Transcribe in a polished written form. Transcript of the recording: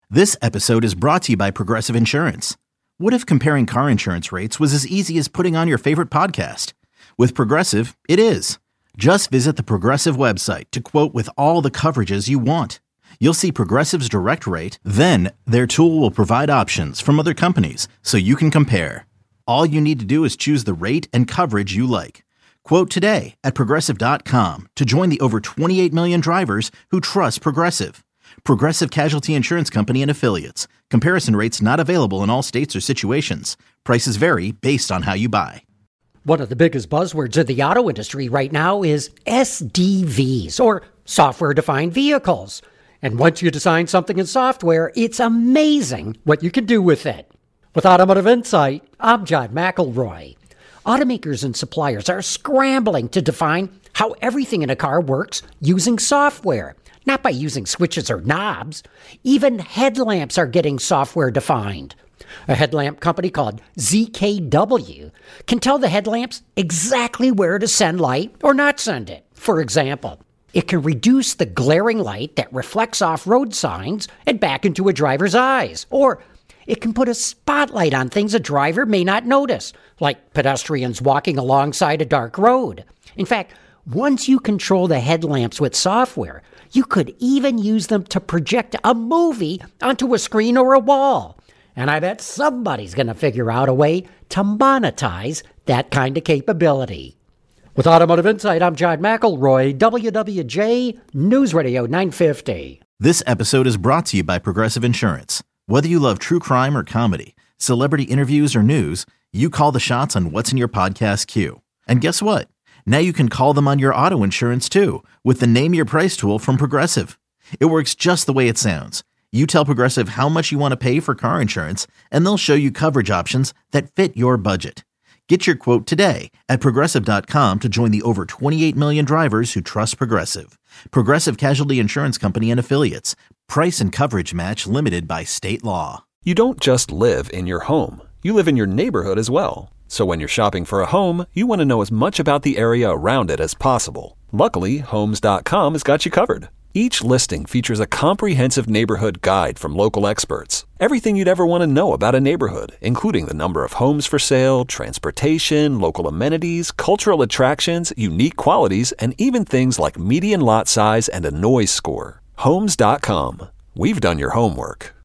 This episode is brought to you by Progressive Insurance. What if comparing car insurance rates was as easy as putting on your favorite podcast? With Progressive, it is. Just visit the Progressive website to quote with all the coverages you want. You'll see Progressive's direct rate, then their tool will provide options from other companies so you can compare. All you need to do is choose the rate and coverage you like. Quote today at Progressive.com to join the over 28 million drivers who trust Progressive. Progressive Casualty Insurance Company and Affiliates. Comparison rates not available in all states or situations. Prices vary based on how you buy. One of the biggest buzzwords of the auto industry right now is SDVs, or software-defined vehicles. And once you design something in software, it's amazing what you can do with it. With Automotive Insight, I'm John McElroy. Automakers and suppliers are scrambling to define how everything in a car works using software, not by using switches or knobs. Even headlamps are getting software defined. A headlamp company called ZKW can tell the headlamps exactly where to send light or not send it. For example, it can reduce the glaring light that reflects off road signs and back into a driver's eyes. Or it can put a spotlight on things a driver may not notice, like pedestrians walking alongside a dark road. In fact, once you control the headlamps with software, you could even use them to project a movie onto a screen or a wall. And I bet somebody's going to figure out a way to monetize that kind of capability. With Automotive Insight, I'm John McElroy, WWJ News Radio 950. This episode is brought to you by Progressive Insurance. Whether you love true crime or comedy, celebrity interviews or news, you call the shots on what's in your podcast queue. And guess what? Now you can call them on your auto insurance too with the Name Your Price tool from Progressive. It works just the way it sounds. You tell Progressive how much you want to pay for car insurance, and they'll show you coverage options that fit your budget. Get your quote today at Progressive.com to join the over 28 million drivers who trust Progressive. Progressive Casualty Insurance Company and Affiliates. Price and coverage match limited by state law. You don't just live in your home. You live in your neighborhood as well. So when you're shopping for a home, you want to know as much about the area around it as possible. Luckily, Homes.com has got you covered. Each listing features a comprehensive neighborhood guide from local experts. Everything you'd ever want to know about a neighborhood, including the number of homes for sale, transportation, local amenities, cultural attractions, unique qualities, and even things like median lot size and a noise score. Homes.com. We've done your homework.